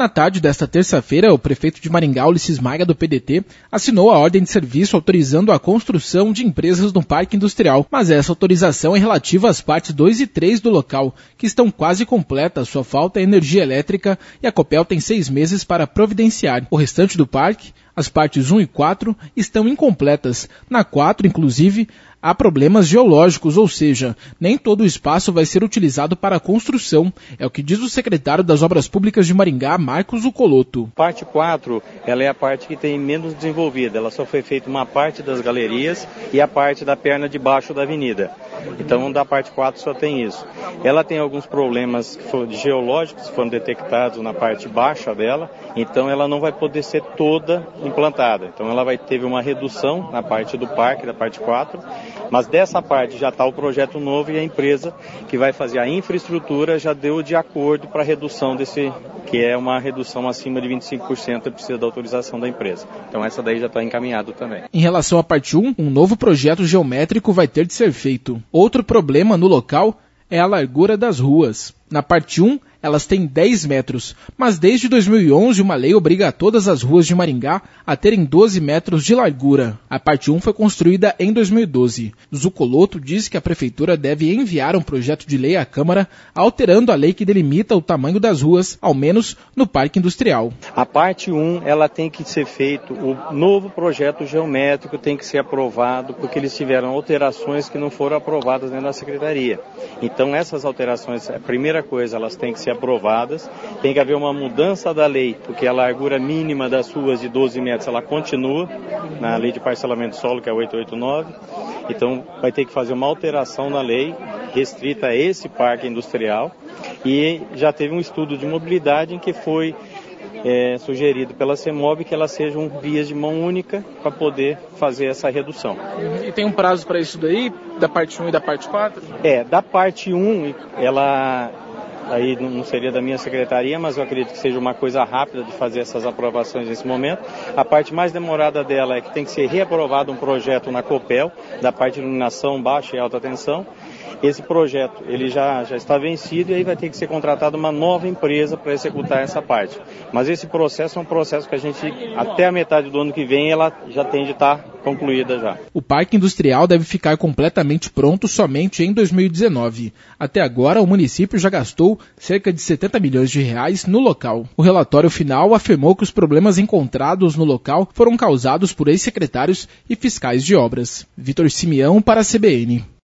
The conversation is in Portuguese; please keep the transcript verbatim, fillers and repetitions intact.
Na tarde desta terça-feira, o prefeito de Maringá, Ulisses Maia, do P D T, assinou a ordem de serviço autorizando a construção de empresas no Parque Industrial, mas essa autorização é relativa às partes dois e três do local, que estão quase completas, só falta energia elétrica e a Copel tem seis meses para providenciar. O restante do parque, as partes um e quatro, estão incompletas. Na quatro, inclusive, há problemas geológicos, ou seja, nem todo o espaço vai ser utilizado para a construção. É o que diz o secretário das Obras Públicas de Maringá, Marcos Ucoloto. Parte quatro, ela é a parte que tem menos desenvolvida. Ela só foi feita uma parte das galerias e a parte da perna de baixo da avenida. Então, da parte quatro só tem isso. Ela tem alguns problemas geológicos que foram detectados na parte baixa dela, então ela não vai poder ser toda implantada. Então, ela vai ter uma redução na parte do parque, da parte quatro, mas dessa parte já está o projeto novo e a empresa que vai fazer a infraestrutura já deu de acordo para a redução desse, que é uma redução acima de vinte e cinco por cento, e precisa da autorização da empresa. Então, essa daí já está encaminhado também. Em relação à parte um, um novo projeto geométrico vai ter de ser feito. Outro problema no local é a largura das ruas. Na parte um, elas têm dez metros, mas desde dois mil e onze uma lei obriga todas as ruas de Maringá a terem doze metros de largura. A parte um foi construída em dois mil e doze. Zucoloto diz que a prefeitura deve enviar um projeto de lei à Câmara alterando a lei que delimita o tamanho das ruas, ao menos no Parque Industrial. A parte um, ela tem que ser feito, o novo projeto geométrico tem que ser aprovado, porque eles tiveram alterações que não foram aprovadas dentro da Secretaria. Então essas alterações, a primeira coisa, elas têm que ser aprovadas, tem que haver uma mudança da lei, porque a largura mínima das ruas de doze metros, ela continua na lei de parcelamento de solo, que é oitocentos e oitenta e nove, então vai ter que fazer uma alteração na lei, restrita a esse parque industrial, e já teve um estudo de mobilidade em que foi É, sugerido pela CEMOB que elas sejam vias de mão única para poder fazer essa redução. E tem um prazo para isso daí, da parte um e da parte quatro? É, da parte um, ela aí não seria da minha secretaria, mas eu acredito que seja uma coisa rápida de fazer essas aprovações nesse momento. A parte mais demorada dela é que tem que ser reaprovado um projeto na Copel, da parte de iluminação baixa e alta tensão. Esse projeto ele já, já está vencido e aí vai ter que ser contratada uma nova empresa para executar essa parte. Mas esse processo é um processo que a gente, até a metade do ano que vem, ela já tem de estar concluída já. O Parque Industrial deve ficar completamente pronto somente em dois mil e dezenove. Até agora, o município já gastou cerca de setenta milhões de reais no local. O relatório final afirmou que os problemas encontrados no local foram causados por ex-secretários e fiscais de obras. Vitor Simeão para a C B N.